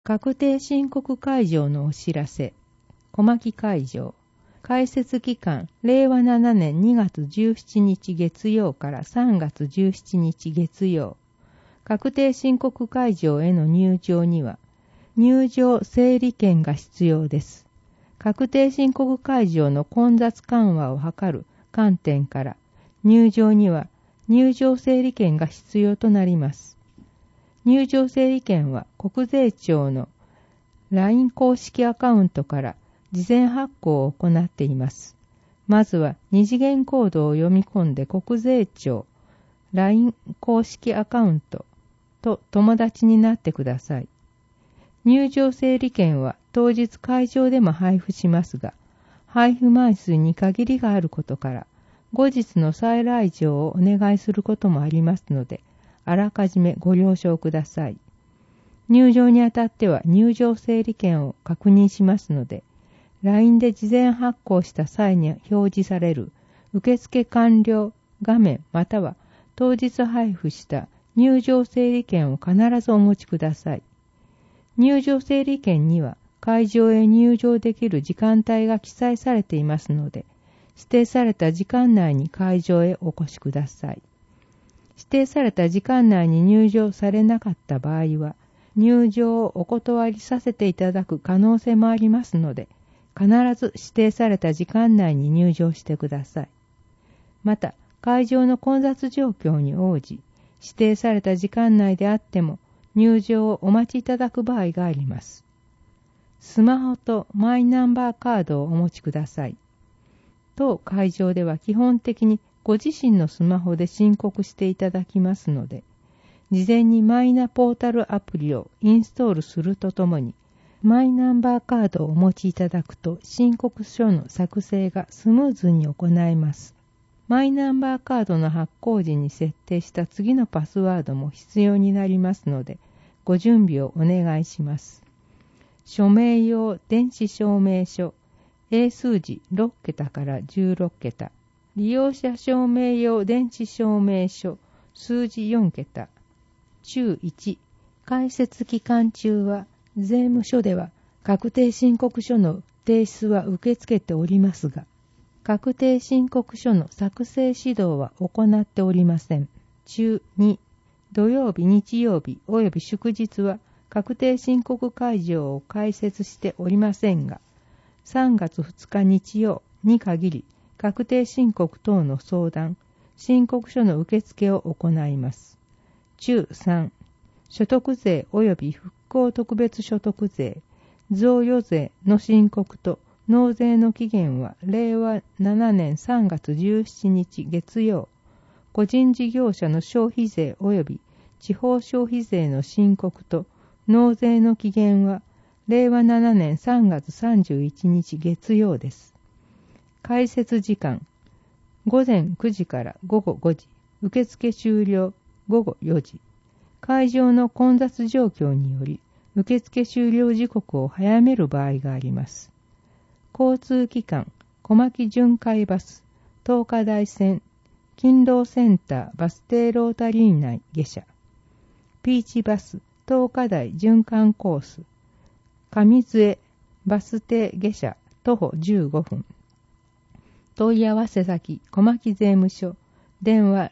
確定申告開場のお知らせ。小牧開場。開設期間、令和7年2月17日月曜から3月17日月曜。確定申告開場への入場には、入場整理券が必要です。確定申告開場の混雑緩和を図る観点から、入場には入場整理券が必要となります。入場整理券は国税庁の LINE 公式アカウントから事前発行を行っています。まずは二次元コードを読み込んで国税庁 LINE 公式アカウントと友達になってください。入場整理券は当日会場でも配布しますが、配布枚数に限りがあることから、後日の再来場をお願いすることもありますので、あらかじめご了承ください。入場にあたっては入場整理券を確認しますので、LINE で事前発行した際に表示される受付完了画面または当日配布した入場整理券を必ずお持ちください。入場整理券には会場へ入場できる時間帯が記載されていますので、指定された時間内に会場へお越しください。指定された時間内に入場されなかった場合は、入場をお断りさせていただく可能性もありますので、必ず指定された時間内に入場してください。また、会場の混雑状況に応じ、指定された時間内であっても入場をお待ちいただく場合があります。スマホとマイナンバーカードをお持ちください。当会場では基本的にご自身のスマホで申告していただきますので、事前にマイナポータルアプリをインストールするとともに、マイナンバーカードをお持ちいただくと申告書の作成がスムーズに行えます。マイナンバーカードの発行時に設定した次のパスワードも必要になりますので、ご準備をお願いします。署名用電子証明書、英数字6桁から16桁。利用者証明用電子証明書、数字4桁。注1、開設期間中は、税務署では確定申告書の提出は受け付けておりますが、確定申告書の作成指導は行っておりません。注2、土曜日、日曜日及び祝日は確定申告会場を開設しておりませんが、3月2日日曜に限り、確定申告等の相談、申告書の受付を行います。注3、所得税及び復興特別所得税、贈与税の申告と納税の期限は令和7年3月17日月曜、個人事業者の消費税及び地方消費税の申告と納税の期限は令和7年3月31日月曜です。開設時間、午前9時から午後5時、受付終了午後4時。会場の混雑状況により、受付終了時刻を早める場合があります。交通機関、小牧巡回バス、東華台線、勤労センターバス停ロータリー内下車。ピーチバス、東華台循環コース、上津バス停下車徒歩15分。問い合わせ先、小牧税務署、電話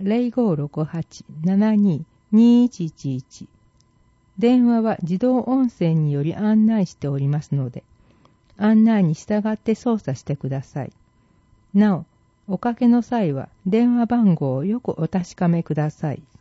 0568-72-2111。電話は自動音声により案内しておりますので、案内に従って操作してください。なお、おかけの際は電話番号をよくお確かめください。